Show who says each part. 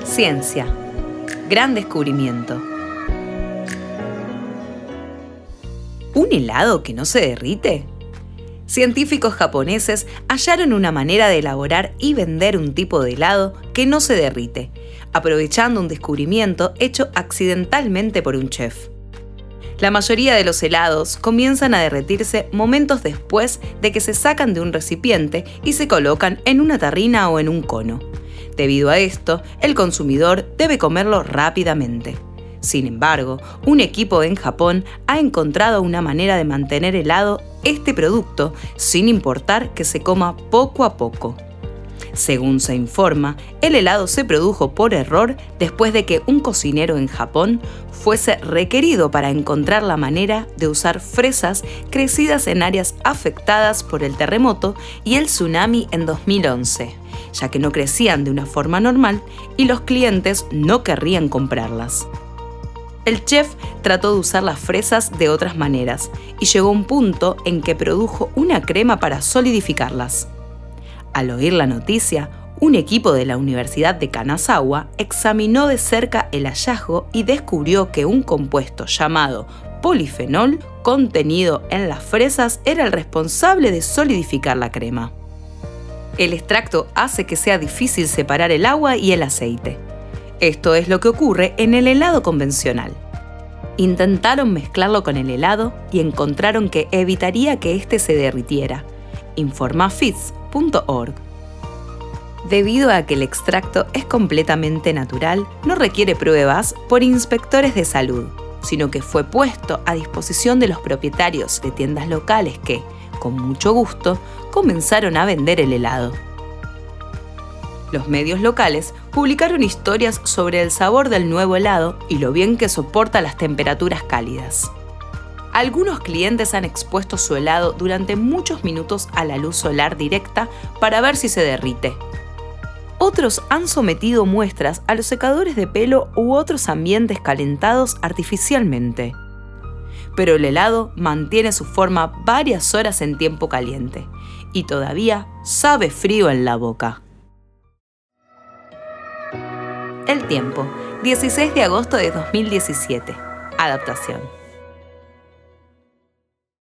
Speaker 1: Ciencia. Gran descubrimiento. ¿Un helado que no se derrite? Científicos japoneses hallaron una manera de elaborar y vender un tipo de helado que no se derrite, aprovechando un descubrimiento hecho accidentalmente por un chef. La mayoría de los helados comienzan a derretirse momentos después de que se sacan de un recipiente y se colocan en una tarrina o en un cono. Debido a esto, el consumidor debe comerlo rápidamente. Sin embargo, un equipo en Japón ha encontrado una manera de mantener helado este producto sin importar que se coma poco a poco. Según se informa, el helado se produjo por error después de que un cocinero en Japón fuese requerido para encontrar la manera de usar fresas crecidas en áreas afectadas por el terremoto y el tsunami en 2011, ya que no crecían de una forma normal y los clientes no querrían comprarlas. El chef trató de usar las fresas de otras maneras y llegó a un punto en que produjo una crema para solidificarlas. Al oír la noticia, un equipo de la Universidad de Kanazawa examinó de cerca el hallazgo y descubrió que un compuesto llamado polifenol contenido en las fresas era el responsable de solidificar la crema. El extracto hace que sea difícil separar el agua y el aceite. Esto es lo que ocurre en el helado convencional. Intentaron mezclarlo con el helado y encontraron que evitaría que éste se derritiera, informa Phys.org. Debido a que el extracto es completamente natural, no requiere pruebas por inspectores de salud, sino que fue puesto a disposición de los propietarios de tiendas locales que, con mucho gusto, comenzaron a vender el helado. Los medios locales publicaron historias sobre el sabor del nuevo helado y lo bien que soporta las temperaturas cálidas. Algunos clientes han expuesto su helado durante muchos minutos a la luz solar directa para ver si se derrite. Otros han sometido muestras a los secadores de pelo u otros ambientes calentados artificialmente. Pero el helado mantiene su forma varias horas en tiempo caliente y todavía sabe frío en la boca. El tiempo, 16 de agosto de 2017. Adaptación.